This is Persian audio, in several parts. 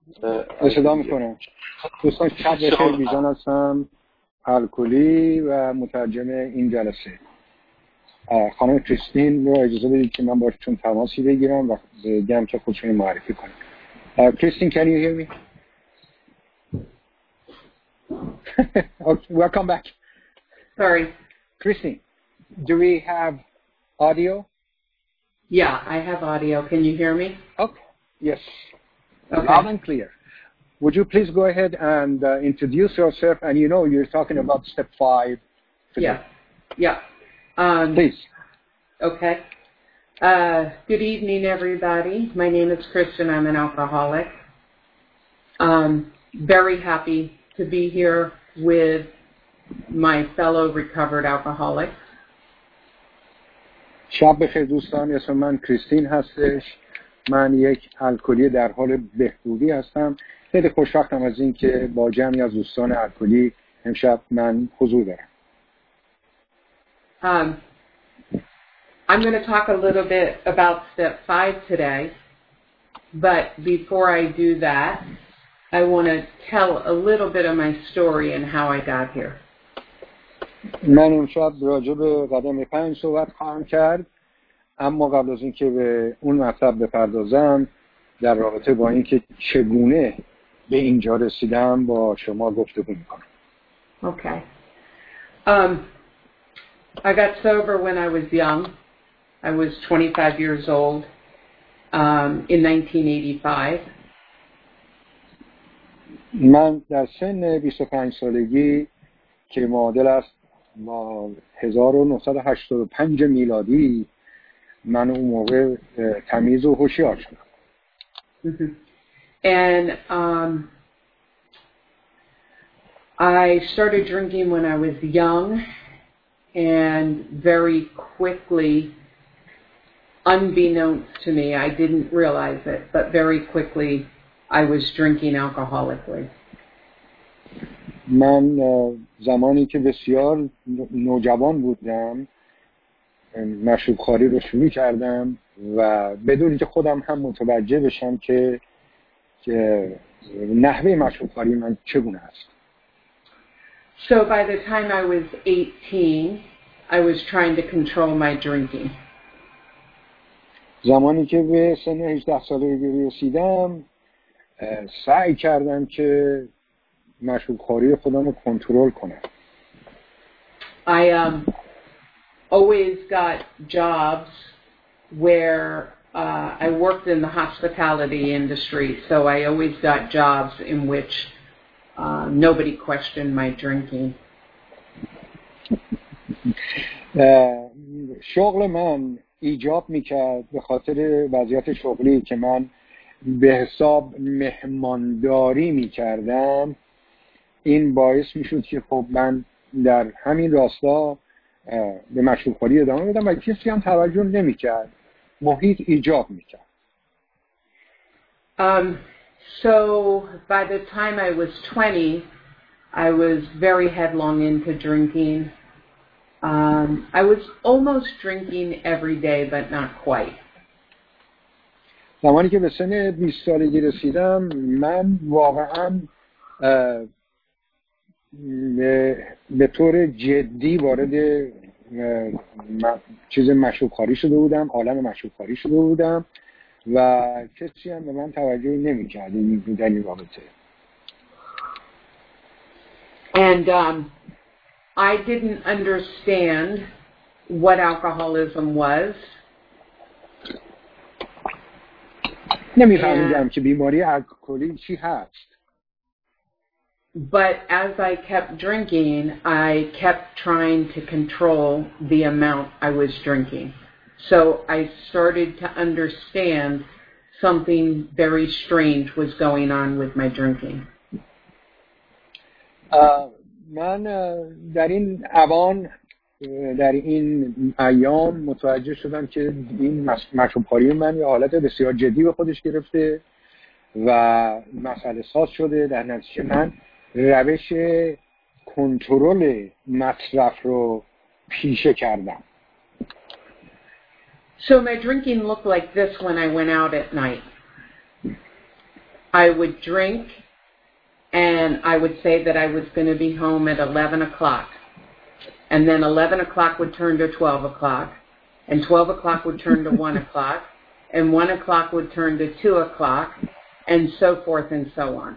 صدا میکنم. دوستان شب بخیر، بیژن هستم، الکلی و مترجم این جلسه. خانم کریستین رو اجازه بدید که من باشون تماسی بگیرم و بگم که خودشون معرفی کنم. کریستین, can you hear me? Okay, welcome back. Sorry. Christine, do we have audio? Yeah, I have audio. Can you hear me? Okay. Yes. Okay. Loud and clear. Would you please go ahead and introduce yourself? And you know, you're talking about step 5 today. Yeah. Please. Okay. Good evening, everybody. My name is Kristen. I'm an alcoholic. Very happy to be here with my fellow recovered alcoholics. شب بخیر دوستان، اسم من کریستین هستش. من یک الکلی در حال بهبودی هستم. خیلی خوشبختم از این که با جمعی از دوستان الکلی امشب من حضور دارم. I'm going to talk a little bit about step 5 today, but before I do that, I want to tell a little bit of my story and how I got here. من امشب راجع به قدم 5 صحبت خواهم کرد، اما قبل از اینکه به اون مطلب بپردازم در رابطه با اینکه چگونه به اینجا رسیدم با شما گفتگو میکنم. Okay. I got sober when I was young. I was 25 years old in 1985. من در سن 25 سالگی که معادل است با 1985 میلادی من اون موقع تمیز و هوشیار شدم. And I started drinking when I was young, and very quickly, unbeknownst to me, I didn't realize it, but very quickly I was drinking alcoholically. من زمانی که بسیار نوجوان بودم مشروب خواری رو شروع کردم و بدون که خودم هم متوجه بشم که نحوه مشروب خواری من چگونه است. So by the time I was 18, I was trying to control my drinking. زمانی که به سن 18 سالگی رسیدم سعی کردم که مشروب خواری خودم رو کنترل کنم. I always got jobs where I worked in the hospitality industry, so I always got jobs in which nobody questioned my drinking. شغل من ایجاب میکرد به خاطر وضعیت شغلی که من به حساب مهمانداری میکردم، این باعث میشد که خب من در همین راستا به مشروب خواری ادامه بدم و کسی هم توجه نمیکرد، محیط ایجاب میکرد. So by the time I was 20, I was very headlong into drinking. I was almost drinking every day, but not quite. زمانی که به سن 20 سالگی رسیدم من واقعا به طور جدی وارد چیز مشروب خواری شده بودم، عالم مشروب خواری شده بودم و کسی هم به من توجه نمی‌کرد در این رابطه. And I didn't understand what alcoholism was. نمی‌فهمیدم که بیماری الکلی چی هست. But as I kept drinking, I kept trying to control the amount I was drinking. So I started to understand something very strange was going on with my drinking. من در این ایام متوجه شدم که این مشروب خواری من یه حالت بسیار جدی به خودش گرفته و مسئله ساز شده. در نتیجه من روش کنترل مصرف رو پیشه کردم. So my drinking looked like this when I went out at night. I would drink, and I would say that I was going to be home at 11 o'clock. And then 11 o'clock would turn to 12 o'clock, and 12 o'clock would turn to 1 o'clock, and 1 o'clock would turn to 2 o'clock, and so forth and so on.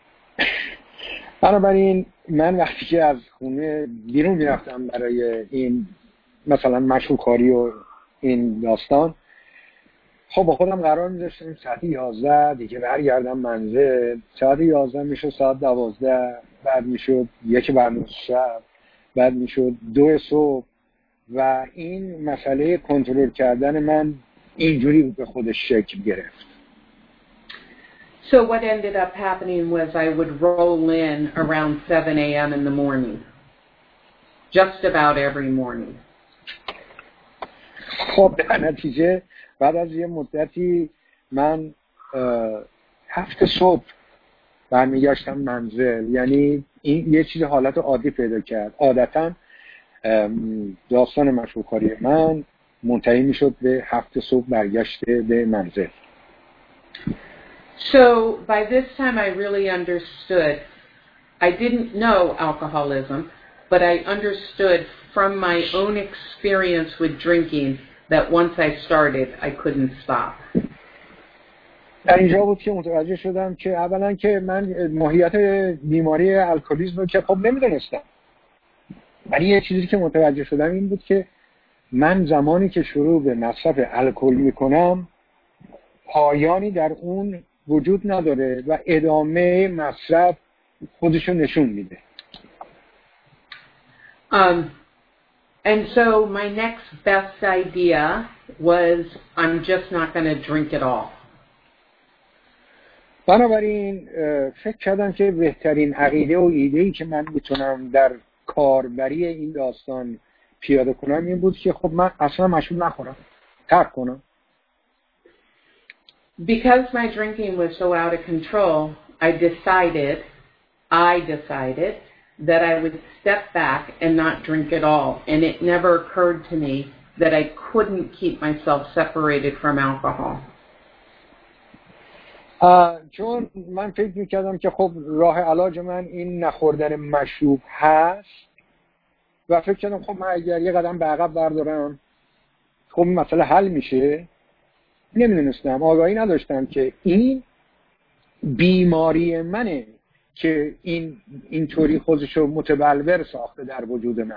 بنابراین من وقتی که از خونه بیرون میرفتم برای این مثلا مشروبخواری و این داستان، خب با خودم قرار می‌ذاشتم ساعت 11 دیگه برگردم منزل. ساعت 11 میشد ساعت 12، بعد میشد 1 بعد از شب، بعد میشد 2 صبح و این مسئله کنترل کردن من اینجوری به خودش شکل گرفت. So what ended up happening was I would roll in around 7 a.m. in the morning. Just about every morning. خب در نتیجه بعد از یه مدتی من 7 صبح برمیگشتم منزل. یعنی این یه چیز حالت عادی پیدا کرد. عادتاً داستان مشروبخواری من منتهی میشد به 7 صبح برگشت به منزل. So by this time I really understood. I didn't know alcoholism, but I understood from my own experience with drinking that once I started, I couldn't stop. در اینجا بود که متوجه شدم که اولا که من ماهیت بیماری الکلیسم رو که خب نمیدونستم، ولی یه چیزی که متوجه شدم این بود که من زمانی که شروع به مصرف الکل میکنم پایانی در اون وجود نداره و ادامه مصرف خودشو نشون میده. And so my next best idea was I'm just not going to drink at all. بنابراین فکر کردم که بهترین عقیده و ایده‌ای که من میتونم در کاربری این داستان پیاده کنم این بود که خب من اصلا مشروب نخورم، ترک کنم. Because my drinking was so out of control, I decided that I would step back and not drink at all. And it never occurred to me that I couldn't keep myself separated from alcohol. چون من فکر میکردم که خب راه علاج من این نخوردن مشروب هست و فکر کردم خب من اگر یه قدم به عقب بردارم خب این مسئله حل میشه. نمیدونستم، آگاهی نداشتم که این بیماری منه که اینطوری خودشو متبلور ساخته در وجود من.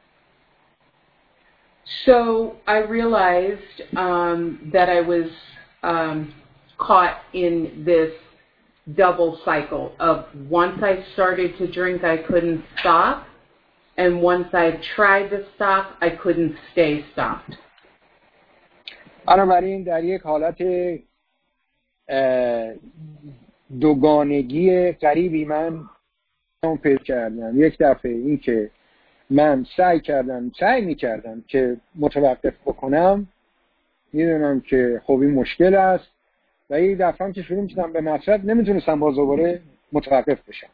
So I realized that I was caught in this double cycle of once I started to drink I couldn't stop, and once I tried to stop I couldn't stay stopped. بنابراین در یک حالت دوگانگی غریبی من پیدا کردم. یک دفعه این که من سعی میکردم که متوقف بکنم، میدونم که خب این مشکل است، و یک دفعه هم که شروع میشدم به مصرف نمیتونستم باز دوباره متوقف بشم.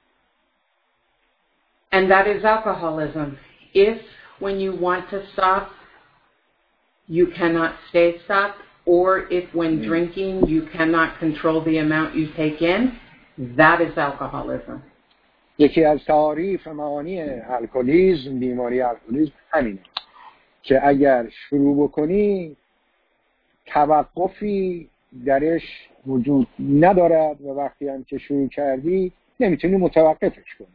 And that is alcoholism. If when you want to stop you cannot stay stopped, or if when drinking you cannot control the amount you take in, that is alcoholism. یکی از تعاریف معانی الکلیسم، بیماری الکلیسم همینه که اگر شروع بکنی توقفی درش وجود ندارد و وقتی هم که شروع کردی نمیتونی متوقفش کنی.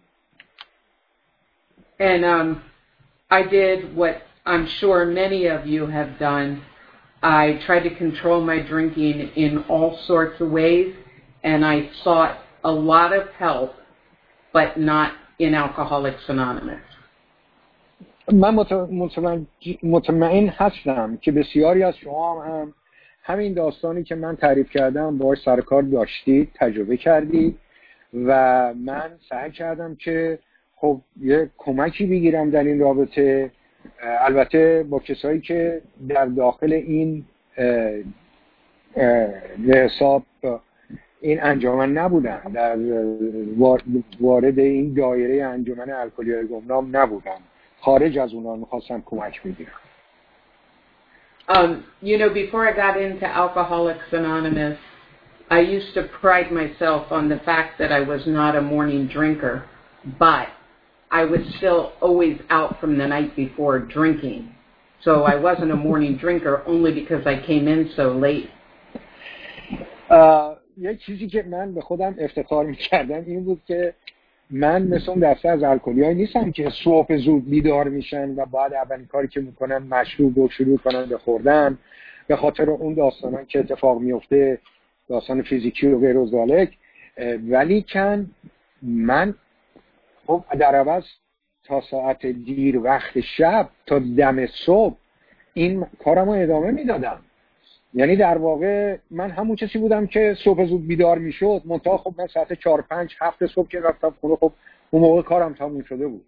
And I did what I'm sure many of you have done. I tried to control my drinking in all sorts of ways, and I sought a lot of help, but not in Alcoholics Anonymous. من مطمئن هستم که بسیاری از شما هم همین داستانی که من تعریف کردم باهاش سر کار داشتید، تجربه کردید، و من سعی کردم که خب یه کمکی بگیرم در این رابطه، البته با کسایی که در داخل این حساب این انجمن نبودن، در وارد این دایره انجمن الکلی‌های گمنام نبودن، خارج از اونها میخواستم کمک بگیرم. You know, before I got into Alcoholics Anonymous, I used to pride myself on the fact that I was not a morning drinker, but I was still always out from the night before drinking. So I wasn't a morning drinker only because I came in so late. یک چیزی که من به خودم افتخار می‌کردم این بود که من مثل اون دسته از الکلی‌هایی نیستم که صبح زود بیدار میشن و بعد اولین کاری که میکنن مشروب رو شروع کنن به خوردن، به خاطر اون داستانا که اتفاق میفته، داستان فیزیکی و غیر ذالک. ولی کن من خب در عوض تا ساعت دیر وقت شب تا دم صبح این کارم رو ادامه میدادم. یعنی در واقع من همون کسی بودم که صبح زود بیدار میشد، منتها خب من ساعت 4 5 7 صبح که رفتم خونه، خب اون موقع کارم تموم شده بود.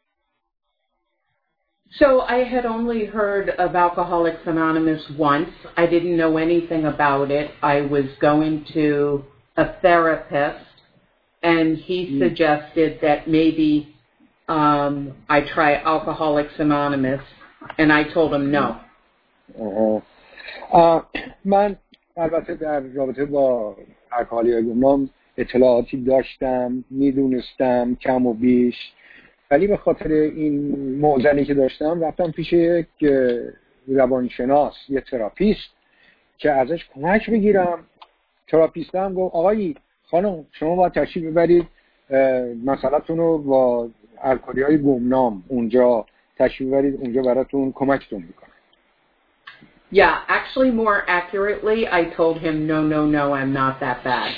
So I had only heard of Alcoholics Anonymous once. I didn't know anything about it. I was going to a therapist and he suggested that maybe I try Alcoholics Anonymous and I told him no. من البته در رابطه با الکلی گمنام اطلاعاتی داشتم، میدونستم کم و بیش، ولی به خاطر این معضلی که داشتم رفتم پیش یک روانشناس، یک تراپیست که ازش کمک بگیرم. تراپیست هم گفت آقایی خانم شما باید تشریف ببرید مسئله‌تون رو با الکلی‌های گمنام اونجا تشریف ببرید، اونجا براتون کمکتون میکنه. Yeah, actually more accurately, I told him no, I'm not that bad.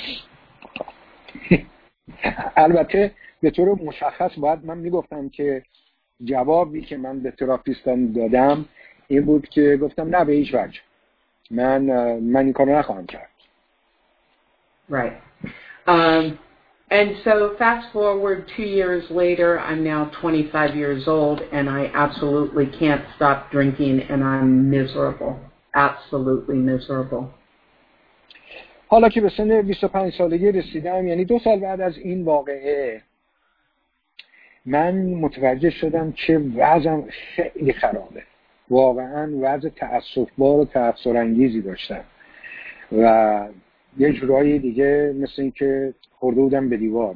البته به طور مشخص باید من میگفتم که جوابی که من به تراپیستم دادم این بود که گفتم نه به هیچ وجه من این کارو نخواهم کرد. Right. And so fast forward 2 years later, I'm now 25 years old and I absolutely can't stop drinking and I'm miserable. Absolutely miserable. حالا که به سن 25 سالگی رسیدم، یعنی 2 سال بعد از این واقعه، من متوجه شدم که وضعم خیلی خرابه. واقعا وضع تأسف‌بار و تأثیرانگیزی داشتم و یه جورایی دیگه مثل این که خورده بودم به دیوار.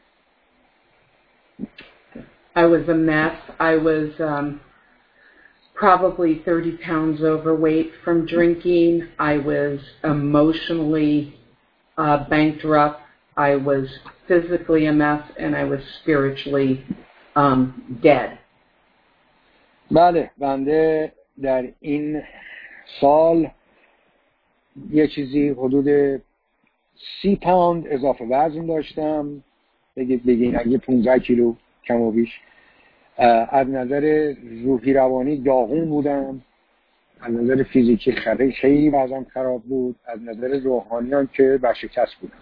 I was a mess. I was probably 30 pounds overweight from drinking. I was emotionally bankrupt. I was physically a mess and I was spiritually dead. بله، بنده در این سال یه چیزی حدود 30 پوند اضافه وزن داشتم، بگید اگه 15 کیلو کم و بیش. از نظر روحی روانی داغون بودم، از نظر فیزیکی خیلی وضعم خراب بود، از نظر روحانی هم که ورشکست بودم.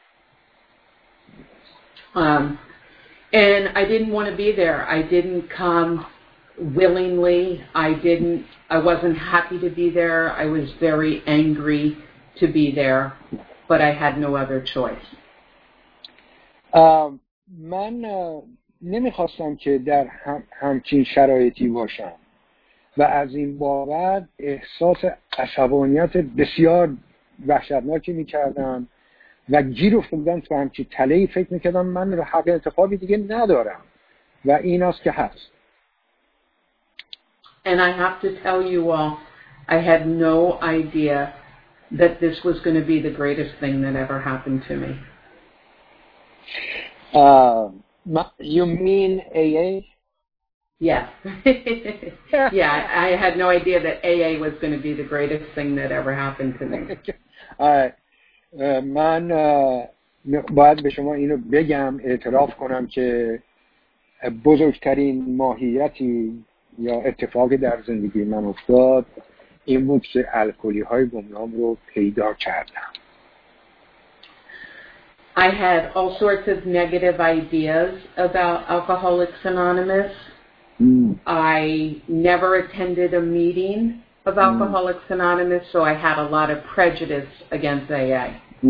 And I didn't want to be there. I didn't come willingly. I wasn't happy to be there. I was very angry to be there, but I had no other choice. من نمیخواستم که در همچین شرایطی باشم و از این بابت احساس عصبانیت بسیار وحشتناکی میکردم و گیر افتادم تو همچین تله‌ای. فکر میکردم من حق انتخابی دیگه ندارم و این است که هست. And I have to tell you all, I had no idea that this was going to be the greatest thing that ever happened to me. You mean AA? Yes. Yeah, I had no idea that AA was going to be the greatest thing that ever happened to me. من باید به شما اینو بگم، اعتراف کنم که بزرگترین ماهیتی یا اتفاقی در زندگی من افتاد این بود که الکلی های گمنام رو پیدا کردم. I had all sorts of negative ideas about Alcoholics Anonymous. I never attended a meeting of Alcoholics Anonymous, so I had a lot of prejudice against AA.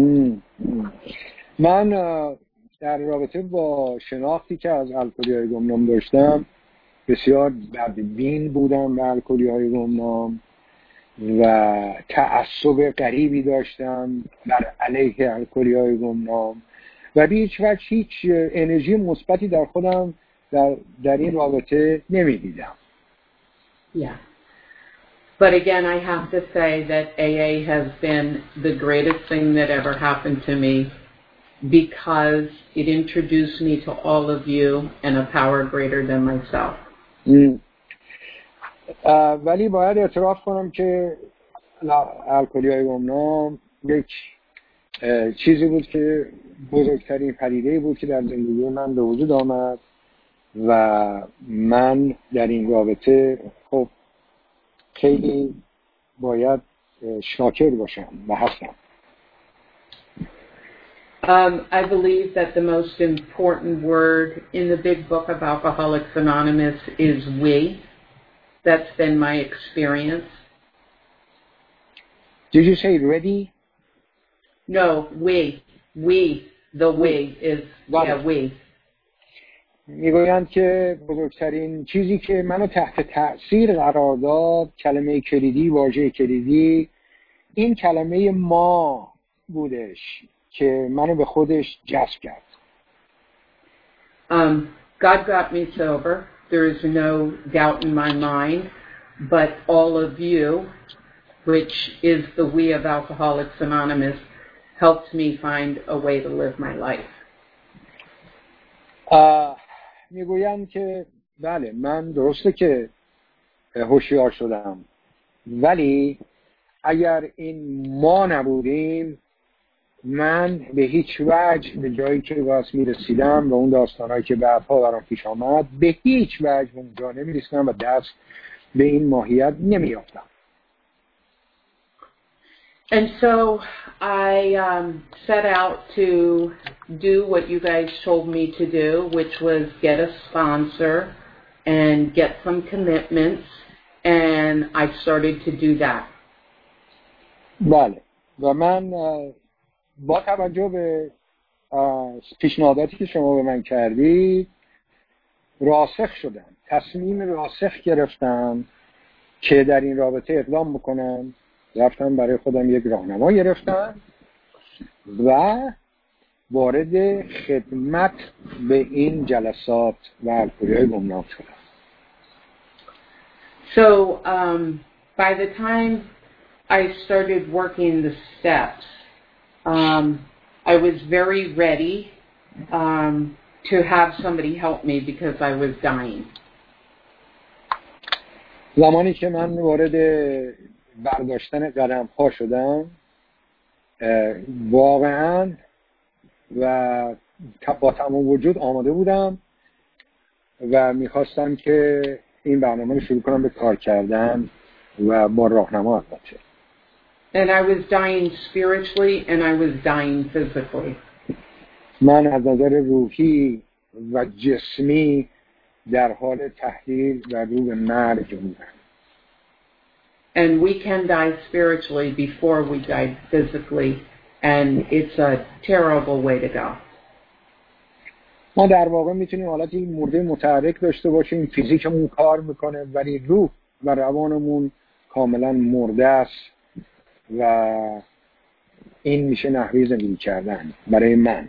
من در رابطه با شناختی که از الکلی های گمنام داشتم بسیار بدبین بودم به الکلی های گمنام و تعصب غریبی داشتم بر علیه الکلیای گمنام و به هیچ وجه هیچ انرژی مثبتی در خودم در این رابطه نمیدیدم. Yeah. But again, I have to say that AA has been the greatest thing that ever happened to me because it introduced me to all of you and a power greater than myself. ولی باید اعتراف کنم که الکلیای گمنام یک چیزی بود که بزرگترین پدیده‌ای بود که در زندگی من به وجود آمد و من در این رابطه خب خیلی باید شاکر باشم و هستم. I believe that the most important word in the big book of Alcoholics Anonymous is we. That's been my experience. Did you say ready? No, we. The we is, we. میگویند که بزرگترین چیزی که منو تحت تأثیر قرار داد کلمه کلیدی، واژه کلیدی، این کلمه ما بودش که منو به خودش جذب کرد. God got me sober. There is no doubt in my mind, but all of you, which is the we of Alcoholics Anonymous, helped me find a way to live my life. میگویم که بله من درسته که هوشیار شدم، ولی اگر این ما نبودیم من به هیچ وجه به جایی که واسه میرسیدم و اون داستانهایی که بعدها برام پیش آمد به هیچ وجه اونجا نمیرسیدم و دست به این ماهیت نمیافتم. And so I set out to do what you guys told me to do, which was get a sponsor and get some commitments, and I started to do that. بله و من با توجه به پیشنهاداتی که شما به من کردید راسخ شدم، تصمیم راسخ گرفتم که در این رابطه اقدام بکنم. رفتم برای خودم یک راهنما گرفتم و وارد خدمت به این جلسات و الکلیای گمنام شدم. So by the time I started working the steps, I was very ready to have somebody help me because I was dying. زمانی که من وارد برداشتن قدم ها شدم واقعا و با تمام وجود آماده بودم و میخواستم که این برنامه رو شروع کنم به کار کردن و با راهنما البته. And I was dying spiritually and I was dying physically. من از نظر روحی و جسمی در حال تحلیل و رو به مرگ بودم. And we can die spiritually before we die physically, and it's a terrible way to go. ما در واقع میتونیم حالتی مرده متحرک داشته باشیم، فیزیکمون کار میکنه ولی روح و روانمون کاملا مرده است و این میشه نحوه زندگی کردن برای من.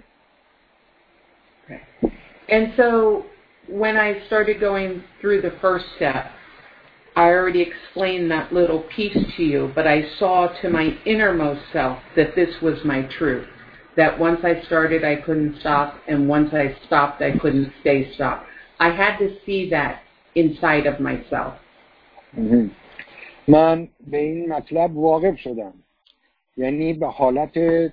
And so when I started going through the first step, I already explained that little piece to you, but I saw to my innermost self that this was my truth. That once I started, I couldn't stop, and once I stopped, I couldn't stay stopped. I had to see that inside of myself. من به این مطلب واقف شدم، یعنی به حالت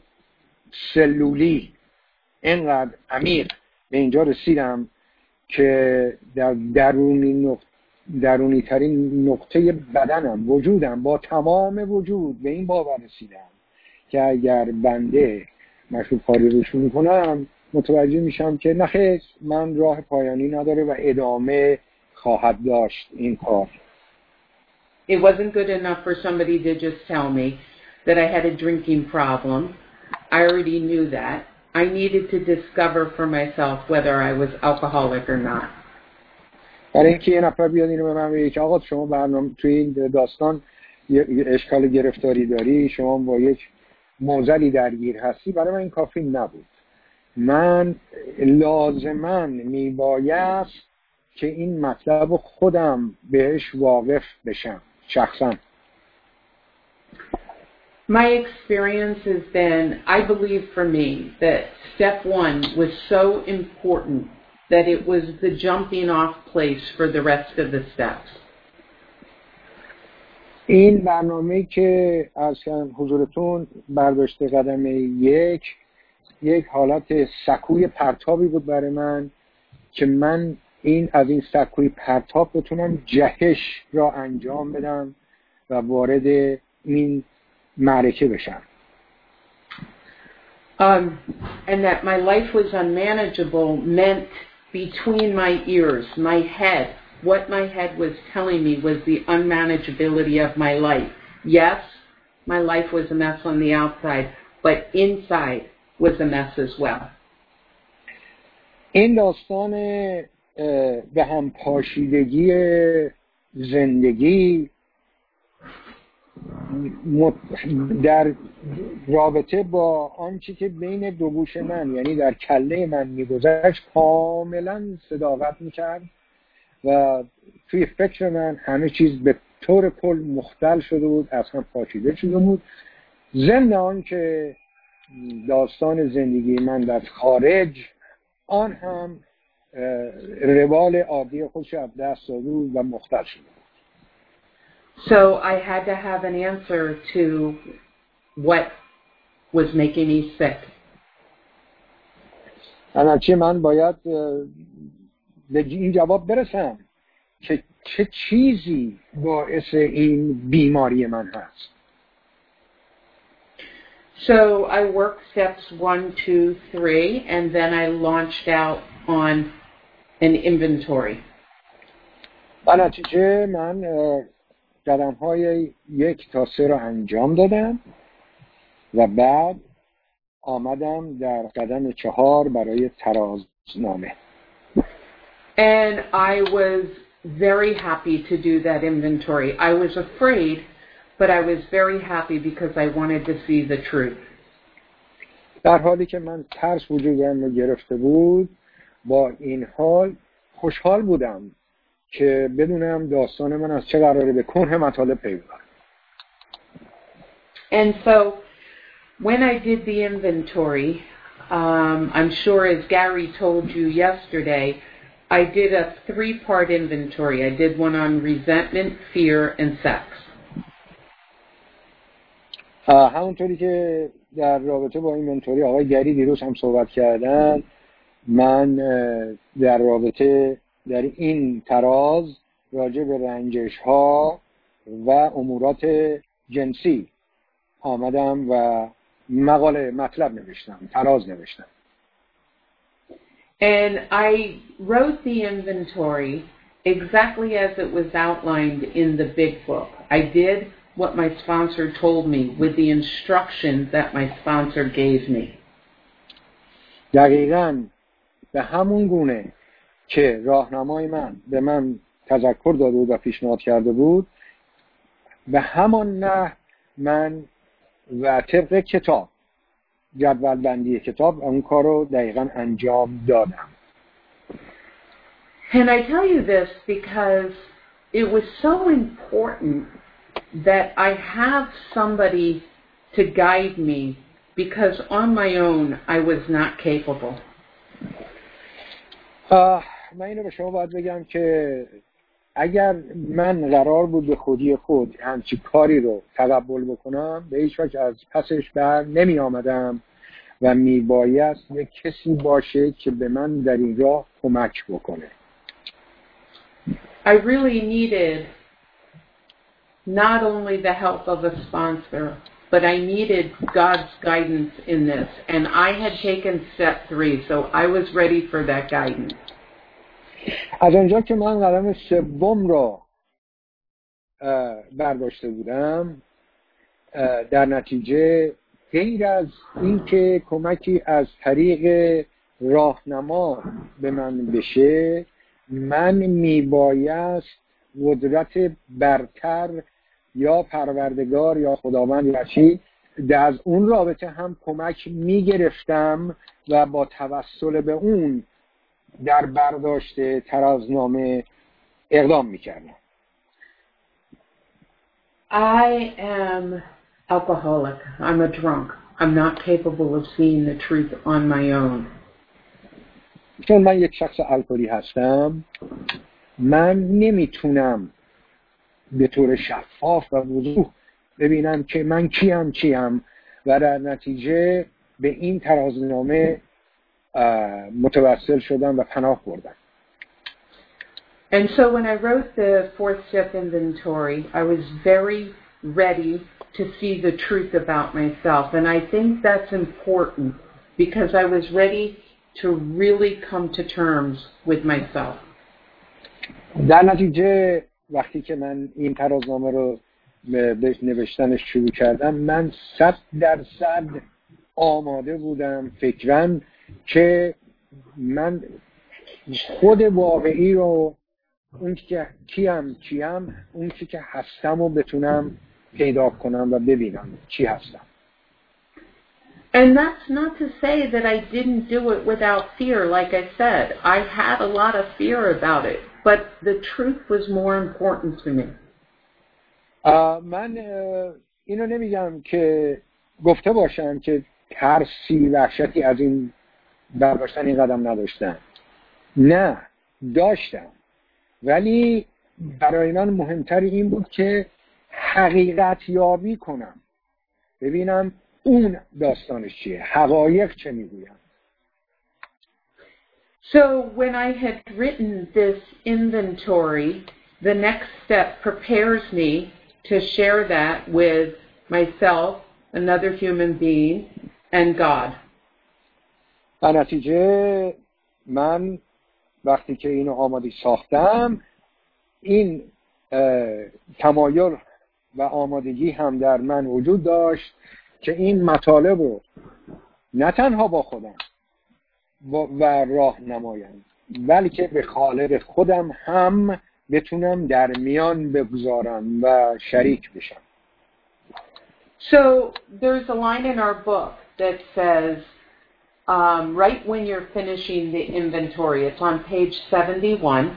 سلولی اینقدر عمیق به اینجا رسیدم که در درونی ترین نقطه بدنم، وجودم، با تمام وجود به این باور رسیدم که اگر بنده مشروب کاری روش میکنم متوجه میشم که نخیر، من راه پایانی نداره و ادامه خواهد داشت این کار. It wasn't good enough for somebody to just tell me that I had a drinking problem. I already knew that. I needed to discover for myself whether I was alcoholic or not. برای اینکه یه نفر بیاد اینو به من بگه که آقا شما برنامه توی این داستان اشکال گرفتاری داری، شما با یک معضلی درگیر هستی، برای من این کافی نبود. من لازماً میبایست که این مطلب خودم بهش واقف بشم شخصا. My experience has been, I believe for me, that step one was so important that it was the jumping off place for the rest of the steps. این برنامه که از حضورتون برداشته قدم یک حالت سکوی پرتابی بود برای من که من از این سکوی پرتاب بتونم جهش را انجام بدم و وارد این معرکه بشم. And that my life was unmanageable meant between my ears, my head, what my head was telling me was the unmanageability of my life. Yes, my life was a mess on the outside, but inside was a mess as well. این داستان به هم پاشیدگی زندگی در رابطه با آنچه که بین دو گوش من، یعنی در کله من میگذشت، کاملا صداقت میکرد و توی فکر من همه چیز به طور کل مختل شده بود، اصلا پاشیده شده بود. ضمن آن که داستان زندگی من در خارج آن هم روال عادی خودش از دست داده بود و مختل شده بود. So I had to have an answer to what was making me sick. چه من باید به این جواب برسم که چه چیزی باعث این بیماری من هست. So I worked steps 1, 2, 3, and then I launched out on an inventory. بنابراین من قدم‌های 1 تا 3 رو انجام دادم و بعد آمدم در قدم 4 برای ترازنامه. And I was very happy to do that inventory. I was afraid, but I was very happy because I wanted to see the truth. در حالی که من ترس وجودم رو گرفته بود، با این حال خوشحال بودم که بدونم داستان من از چه قراره به کنه مطالب پی ببرم. And so when I did the inventory, I'm sure as Gary told you yesterday, I did a 3-part inventory. I did one on resentment, fear, and sex. همونطوری که در رابطه با اینونتوری آقای گری دیروز هم صحبت کردن، من در رابطه در این تراز راجع به رنجش ها و امورات جنسی آمدم و مقاله مطلب نوشتم، تراز نوشتم. And I wrote the inventory exactly as it was outlined in the big book. I did what my sponsor told me with the instructions that my sponsor gave me. دقیقاً به همون گونه که راهنمای من به من تذکر داده بود و پیشنهاد کرده بود، به همان نحو من و طبق کتاب، جدول بندی کتاب، اون کار رو دقیقاً انجام دادم. And I tell you this because it was so important that I have somebody to guide me, because on my own I was not capable. من اینو به شما باید بگم که اگر من قرار بود به خودی خود همچی کاری رو تقبل بکنم، به هیچ وجه از پسش بر نمی آمدم و می بایست یک کسی باشه که به من در این راه کمک بکنه. I really needed not only the help of a sponsor, but I needed God's guidance in this. And I had taken step 3, so I was ready for that guidance. از آنجا که من قدم 3 را برداشته بودم، در نتیجه غیر از این که کمکی از طریق راهنما به من بشه، من میبایست قدرت برتر یا پروردگار یا خداوند یا چی، از اون رابطه هم کمک میگرفتم و با توسل به اون در برداشت ترازنامه اقدام میکردم. I am alcoholic. I'm a drunk. I'm not capable of seeing the truth on my own. چون من یک شخص الکلی هستم، من نمیتونم به طور شفاف و وضوح ببینم که من چیم و در نتیجه به این ترازنامه متوسل شدم و پناه بردم. And so when I wrote the fourth step inventory, I was very ready to see the truth about myself. And I think that's important because I was ready to really come to terms with myself. در نتیجه وقتی که من این ترازنامه رو به نوشتنش شروع کردم، من 100% آماده بودم فکراً که من خود واقعی رو، اون که کیم، اون که هستم رو بتونم پیدا کنم و ببینم چی هستم. And that's not to say that I didn't do it without fear. Like I said, I had a lot of fear about it, but the truth was more important to me. من اینو نمیگم که گفته باشم که ترسی وحشتی از این برداشتن این قدم نداشتم. نه، داشتم، ولی برای من مهمتر این بود که حقیقت یابی کنم، ببینم اون داستانش چیه، حقایق چه میگویم. So when I had written this inventory, the next step prepares me to share that with myself, another human being, and God. در نتیجه من وقتی که اینو آماده ساختم، این تمایل و آمادگی هم در من وجود داشت که این مطالب رو نه تنها با خودم و راه نمایم، بلکه به خالق خودم هم بتونم در میان بگذارم و شریک بشم. So there's a line in our book that says, right when you're finishing the inventory, it's on page 71.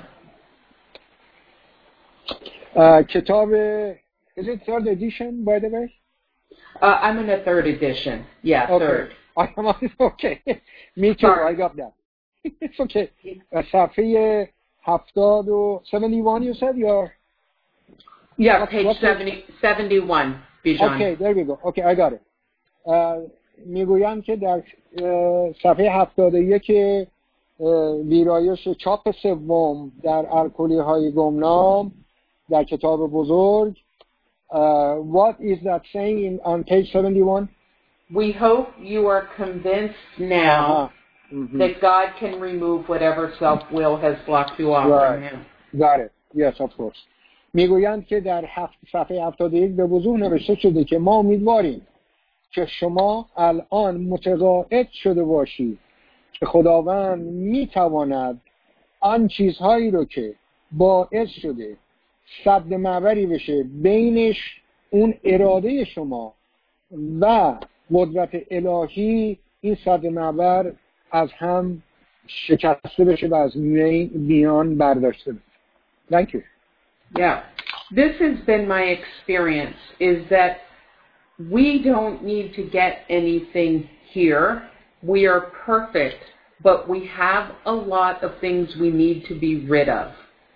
کتاب, is it third edition by the way? I'm in a third edition. Yeah, okay. third. Okay. Me too, Sorry. I got that. It's okay. صفحه 71 you said? Yeah, page 71, Bijan. Okay, there we go. Okay, I got it. میگویم که در صفحه 71 ویرایش چاپ سوم در الکلی های گمنام در کتاب بزرگ. What is that saying on page 71? We hope you are convinced now that God can remove whatever self-will has blocked you off from Him. Got it. Yes, of course. میگویند که در صفحه 71 به وضوح نوشته شده که ما امیدواریم که شما الان متقاعد شده باشید که خداوند میتواند آن چیزهایی رو که باعث شده سد معبری بشه بینش اون اراده شما و قدرت الهی، این سد معبر از هم شکسته بشه و از میان برداشته بشه. Thank you. Yeah. This has been my experience, is that we don't need to get anything here. We are perfect, but we have a lot of things we need to be rid of.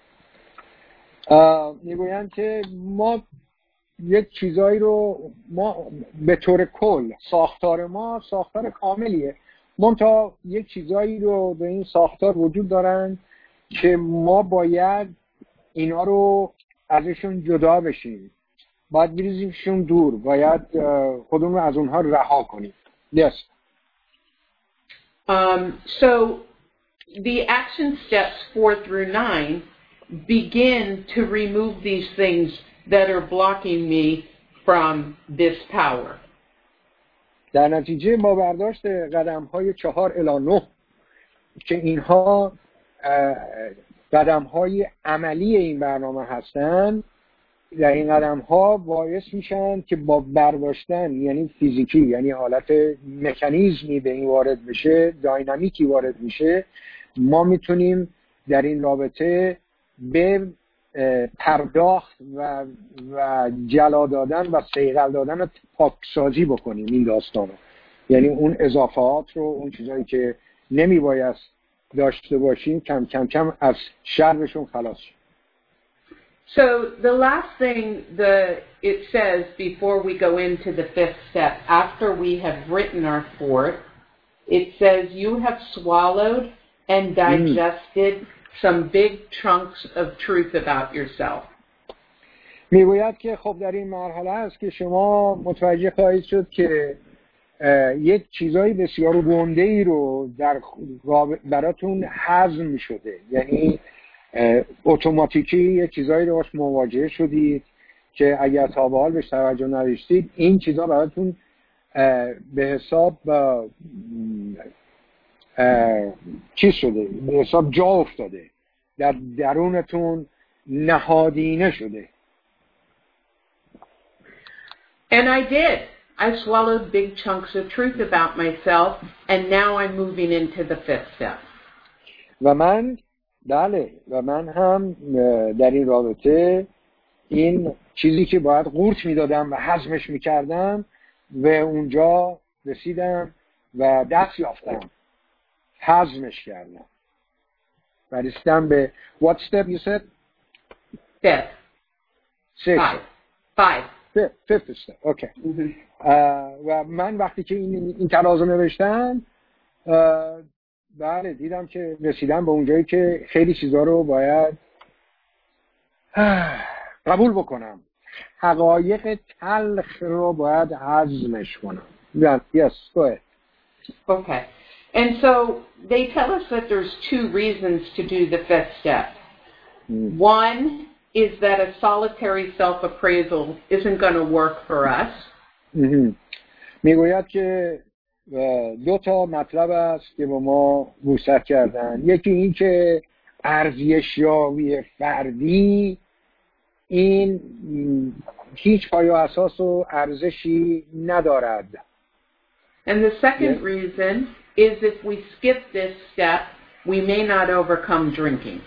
میگویند که ما یک چیزایی رو به طور کل ساختار ما ساختار کاملیه، منتها یک چیزایی رو به این ساختار وجود دارن که ما باید اینا رو ازشون جدا بشیم، باید بریزیمشون دور، باید خودمون رو از اونها رها کنیم. Yes. So the action steps 4 through 9 begin to remove these things that are blocking me from this power. در نتیجه ما برداشت قدم‌های 4 الی 9 که اینها قدم‌های عملی این برنامه هستن، در این قدم ها باعث میشن که با برداشتن، یعنی فیزیکی، یعنی حالت مکانیزمی به این وارد بشه، داینامیکی وارد میشه، ما میتونیم در این رابطه به پرداخت و جلا دادن و صیقل دادن و پاکسازی بکنیم این داستان رو. یعنی اون اضافات رو، اون چیزایی که نمیبایست داشته باشیم، کم کم کم از شرشون خلاص شیم. So the last thing it says before we go into the fifth step, after we have written our fourth, it says you have swallowed and digested some big chunks of truth about yourself. میگوید که خب در این مرحله است که شما متوجه خواهید شد که یک چیزای بسیار گنده‌ای رو براتون هضم شده، یعنی اتوماتیکی یک چیزایی رو باش مواجه شدید که اگر تا به حال بهش توجه نداشتید این چیزا براتون به حساب چیز شده، به حساب جا افتاده، در درونتون نهادینه شده. And I did. I swallowed big chunks of truth about myself, and now I'm moving into the fifth step. و من هم در این رابطه این چیزی که باید قورت میدادم و هضمش میکردم و اونجا رسیدم و دست یافتم، هضمش کردم و رسیدم به what step you said? Fifth step. Okay. و من وقتی که این تراز رو نوشتم بله دیدم که رسیدم به اونجایی که خیلی چیزا رو باید قبول بکنم، حقایق تلخ رو باید هضمش کنم. Yes, go ahead. Okay. And so they tell us that there's two reasons to do the fifth step. One is that a solitary self-appraisal isn't going to work for us. میگوید که دو تا مطلب است که با ما وسعت کردن. یکی این که ارزشیابی فردی این هیچ پایه و اساس و ارزشی ندارد. And the second reason is if we skip this step, we may not overcome drinking.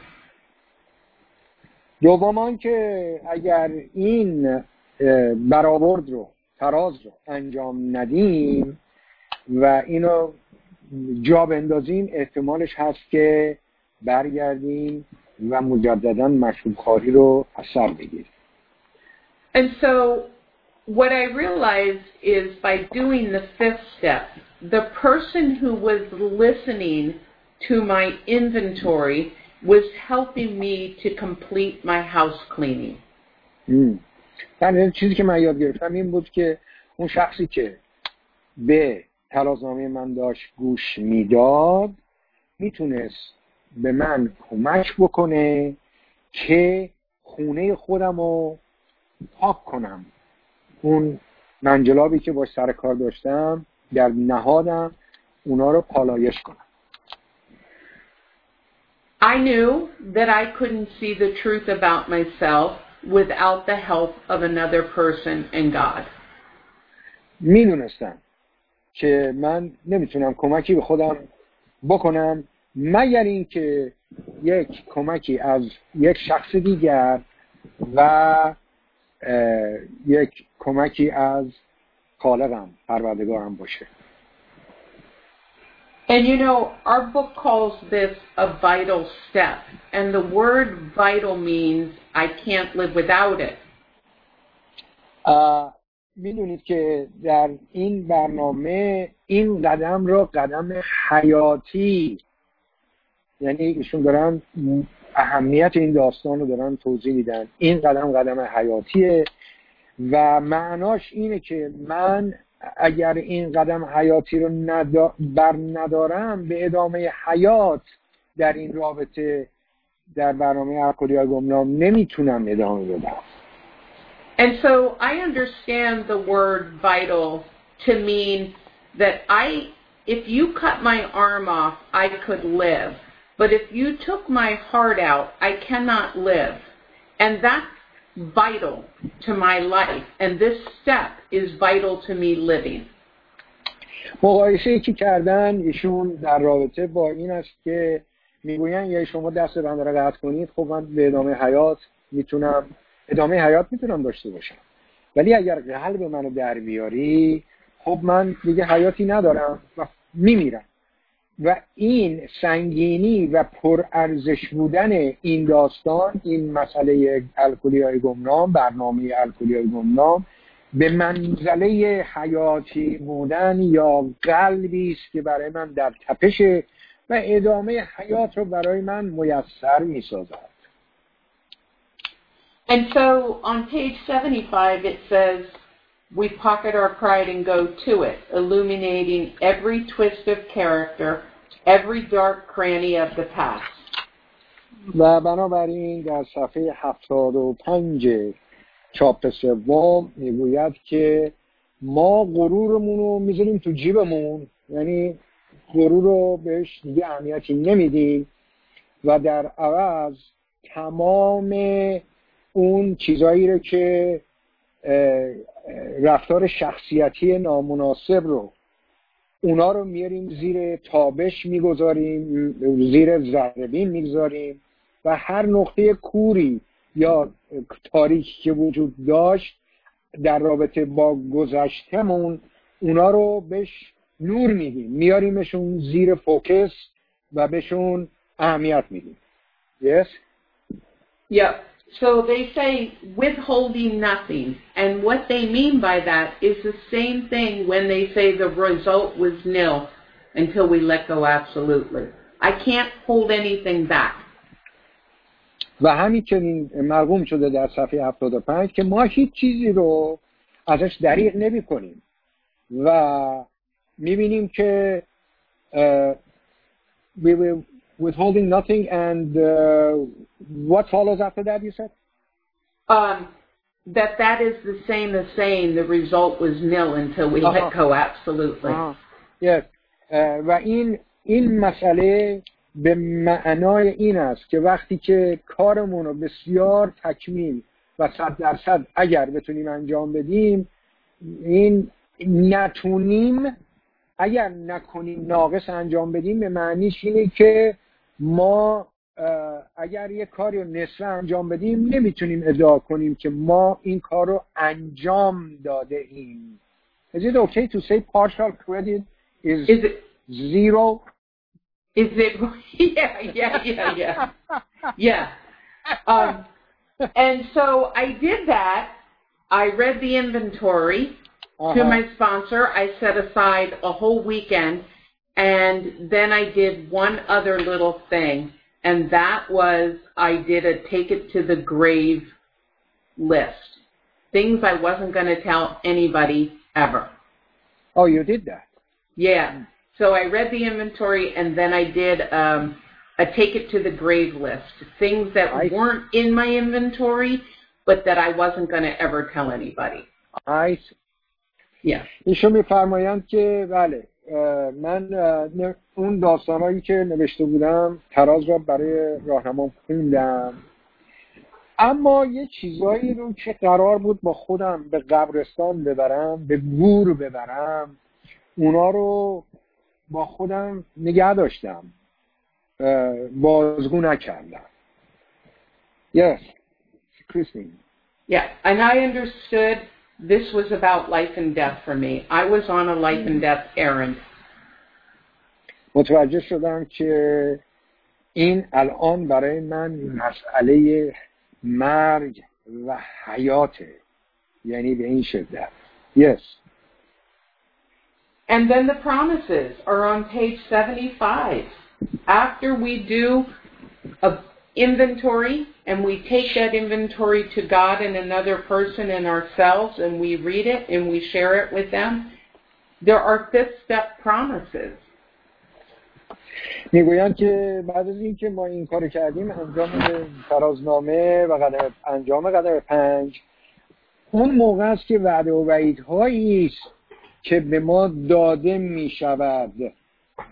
دومان که اگر این برآورد رو، تراز رو انجام ندیم و اینو جا بندازیم، احتمالش هست که برگردیم و مجددا مشروب خواری رو اثر بگیریم. And so what I realized is by doing the fifth step, the person who was listening to my inventory was helping me to complete my house cleaning. یعنی چیزی که من یاد گرفتم این بود که اون شخصی که به ترازنامه من داشت گوش میداد میتونست به من کمک بکنه که خونه خودم رو پاک کنم، اون منجلابی که باش سر کار داشتم در نهادم اونا رو پالایش کنم. I knew that I couldn't see the truth about myself without the help of another person and God. میدونستم که من نمیتونم کمکی به خودم بکنم مگر اینکه یک کمکی از یک شخص دیگر و یک کمکی از خالقم، پروردگارم باشه. And you know, our book calls this a vital step. And the word vital means I can't live without it. میدونید که در این برنامه این قدم رو قدم حیاتی، یعنی ایشون دارن اهمیت این داستان رو دارن توضیح میدن، این قدم حیاتیه و معناش اینه که من اگر این قدم حیاتی رو بر ندارم به ادامه حیات در این رابطه در برنامه الکلی گمنام نمیتونم ادامه بدم. And so I understand the word vital to mean that if you cut my arm off, I could live. But if you took my heart out, I cannot live. And vital to my life, and this step is vital to me living. مقایسه‌ای که کردن ایشون در رابطه با این است که میگوین یا شما دست بنده را قطع کنید، خب من به ادامه حیات میتونم داشته باشم، ولی اگر قلب منو در بیاری خب من دیگه حیاتی ندارم و میمیرم. و این سنگینی و پرارزش بودن این داستان، این مسئله الکلیای گمنام، برنامه الکلیای گمنام، به منزله حیاتی بودن یا قلبی است که برای من در تپش و ادامه حیات رو برای من میسر می‌سازد. And so on page 75 it says, we pocket our pride and go to it, illuminating every twist of character, every dark cranny of the past. و بنابراین در صفحه 75 چاپ سوم میگوید که ما غرورمون رو میذاریم تو جیبمون، یعنی غرور رو بهش دیگه اهمیتی نمیدیم و در عوض تمام اون چیزایی رو که رفتار شخصیتی نامناسب رو اونا رو میاریم زیر تابش میگذاریم، زیر ذره‌بین میگذاریم و هر نقطه کوری یا تاریکی که وجود داشت در رابطه با گذشتمون اونا رو بهش نور میدیم، میاریمشون زیر فوکس و بهشون اهمیت میدیم. Yes? Yeah. So they say withholding nothing, and what they mean by that is the same thing when they say the result was nil until we let go absolutely. I can't hold anything back. و همین که مرقوم شده در صفحه 75 که ما هیچ چیزی رو ازش دریغ نمی کنیم و میبینیم که we will withholding nothing and what follows after that, you said? That is the same as saying the result was nil until we let go absolutely. Yes. و این مسئله به معنای این است که وقتی که کارمون رو بسیار تکمیل و 100% اگر بتونیم انجام بدیم، این نتونیم اگر نکنیم ناقص انجام بدیم به معنیش اینه که ما اگر یک کاری رو نصفه انجام بدیم نمیتونیم ادعا کنیم که ما این کار رو انجام داده ایم. Is it okay to say partial credit is zero? Is it? Yeah. Yeah. And so I did that. I read the inventory to my sponsor. I set aside a whole weekend, and then I did one other little thing, and that was I did a take it to the grave list. Things I wasn't going to tell anybody ever. Oh, you did that? Yeah. So I read the inventory, and then I did a take it to the grave list. Things that weren't in my inventory, but that I wasn't going to ever tell anybody. I see. Yeah. ایشون میفرمایند که بله من اون داستانهایی که نوشته بودم تراز را برای راهنمام خوندم، اما یه چیزایی رو که قرار بود با خودم به قبرستان ببرم، به گور ببرم، اونا رو با خودم نگه داشتم، بازگو نکردم. Yes, Christine. Yeah, and I understood this was about life and death for me. I was on a life and death errand. متوجه شدم که این الان برای من مسئله مرگ و حیاته، یعنی به این شدت. Yes. And then the promises are on page 75. After we do a inventory and we take that inventory to God and another person and ourselves and we read it and we share it with them, there are fifth step promises. میگویند که بعد از این که ما این کار کردیم انجام ترازنامه و انجام قدم 5 اون موقع است که وعده و وعیدهایی است که به ما داده می شود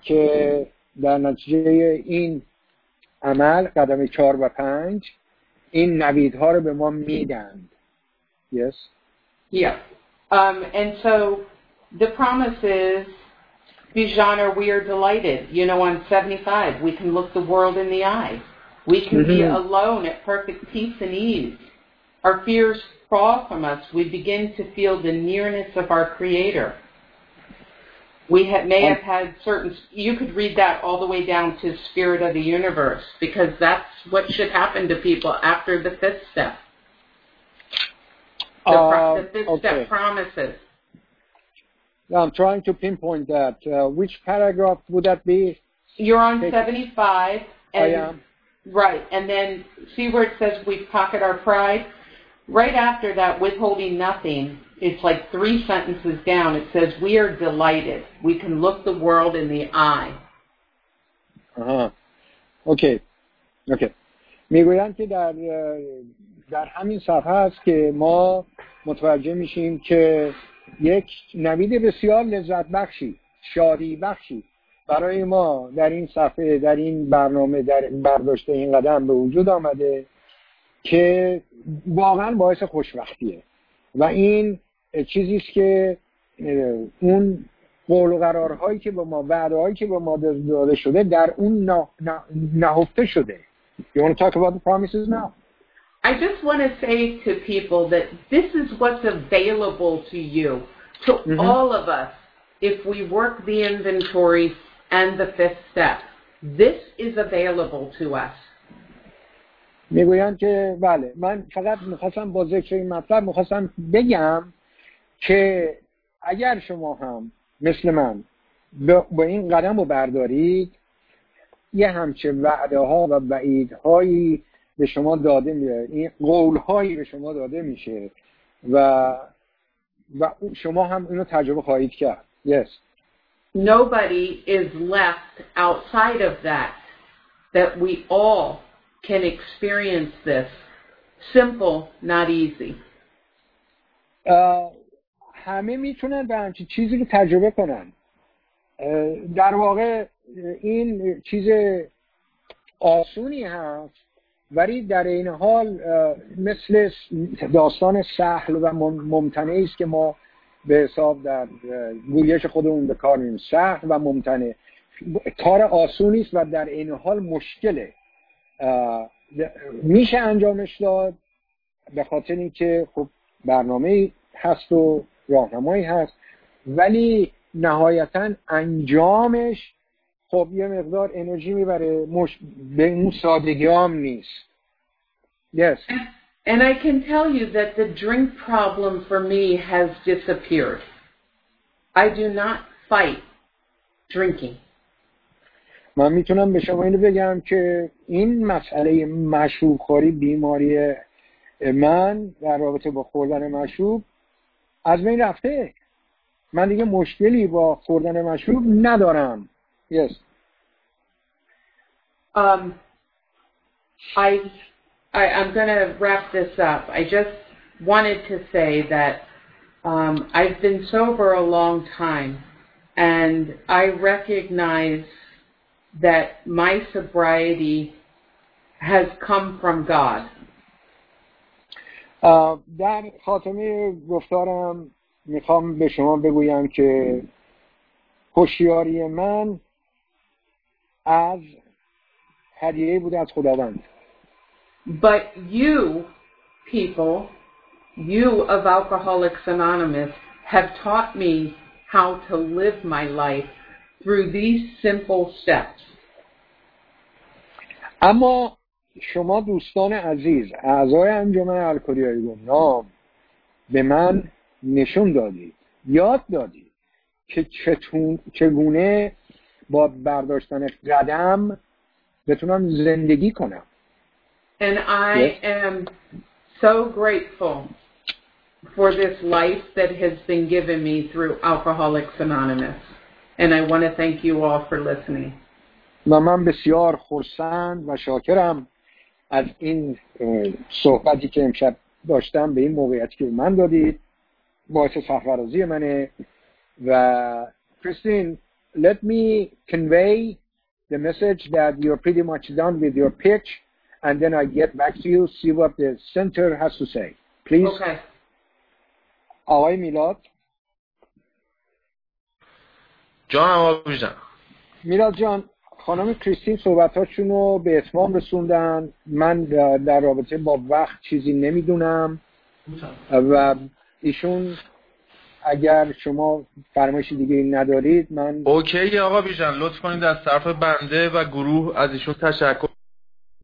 که در نتیجه این عمل قدم 4 و 5 این نویدها رو به ما میدند. Yes. Yeah. And so the promise is, Bijana, we are delighted. You know, on 75, we can look the world in the eye. We can be alone at perfect peace and ease. Our fears fall from us. We begin to feel the nearness of our Creator. We may have had certain, you could read that all the way down to Spirit of the Universe, because that's what should happen to people after the fifth step. The fifth step promises. I'm trying to pinpoint that. Which paragraph would that be? You're on 75. And, I am. Right, and then see where it says we pocket our pride? Right after that, withholding nothing, it's like 3 sentences down. It says, we are delighted. We can look the world in the eye. اوکی. میگویند که در همین صفحه است که ما متوجه میشیم که یک نوید بسیار لذت بخشی، شادی بخشی برای ما در این صفحه، در این برنامه، در برداشت این قدم به وجود آمده که واقعا باعث خوشبختیه و این چیزی است که اون قول و قرارهایی که به ما، وعده‌هایی که به ما داده شده در اون نهفته شده. You want to talk about the promises now? I just want to say to people that this is what's available to you, to all of us, if we work the inventory and the fifth step. This is available to us. میگویم که بله، من فقط میخواستم با ذکر این مطلب میخواستم بگم که اگر شما هم مثل من با این قدم رو بردارید، یه همچه وعده ها و وعیدهایی به شما داده میشه، این قول هایی به شما داده میشه و شما هم اینو تجربه خواهید کرد. Yes. Nobody is left outside of that we all can experience this. Simple, not easy. همه میتونن به همچین چیزی رو تجربه کنن. در واقع این چیز آسونی هست ولی در این حال مثل داستان سهل و ممتنعی است که ما به حساب در گویش خودمون به کار می‌بریم. سهل و ممتنع، کار آسونی است و در این حال مشکله. میشه انجامش داد به خاطر اینکه خب برنامه‌ای هست و راهنمایی هست، ولی نهایتاً انجامش خب یه مقدار انرژی میبره، به اون سادگی هم نیست. Yes. And I can tell you that the drink problem for me has disappeared. I do not fight drinking. من میتونم به شما اینو بگم که این مسئله مشروب خوری، بیماری من در رابطه با خوردن مشروب از بین رفته. من دیگه مشکلی با خوردن مشروب ندارم. Yes. I'm going to wrap this up. I just wanted to say that I've been sober a long time, and I recognize that my sobriety has come from God. در خاتمه گفتارم میخوام به شما بگویم که هوشیاری من از هدیه بود از خداوند. But you people, you of Alcoholics Anonymous, have taught me how to live my life through these simple steps. اما شما دوستان عزیز، اعضای انجمن الکلیای گمنام، به من نشون دادید، یاد دادید که چگونه با برداشتن قدم بتونم زندگی کنم. And I am so grateful for this life that has been given me through Alcoholics Anonymous. And I want to thank you all for listening. و من بسیار خرسند و شاکرم از این صحبتی که امشب داشتم، به این موقعیتی که من دادید، باعث سرفرازی منه. و Christine, let me convey the message that you're pretty much done with your pitch and then I get back to you, see what the center has to say. Please. Okay. آقای میلاد. میلاد جان، خانم کریستین صحبتاشون رو به اتمام رسوندن. من در رابطه با وقت چیزی نمیدونم و ایشون اگر شما فرمایشی دیگه ندارید من اوکی آقا بیژن، لطف کنید از طرف بنده و گروه از ایشون تشکر